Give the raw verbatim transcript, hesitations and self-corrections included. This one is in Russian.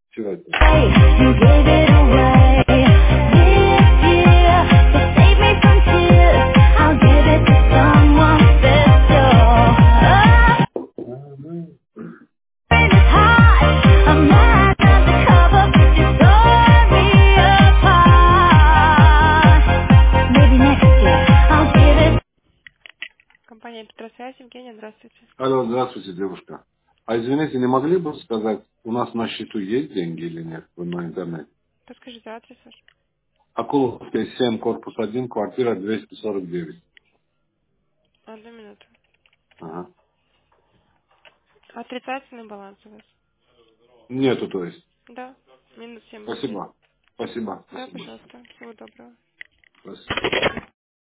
Вчера это. You gave it away this year to save me from tears. I'll give it to someone special. Oh, it's hot. I'm not undercover, but you tore me apart. Maybe next year I'll give it. Компания Петросвязь, Евгения, здравствуйте. Алло, здравствуйте, девушка. А извините, не могли бы сказать, у нас на счету есть деньги или нет на интернете? Подскажите адрес ваш. Акуловская, семь, корпус один, квартира двести сорок девять. Одну минуту. Ага. Отрицательный баланс у вас? Нету, то есть. Да. Минус семь рублей. Спасибо. Спасибо. Да, Спасибо. пожалуйста. Всего доброго. Спасибо.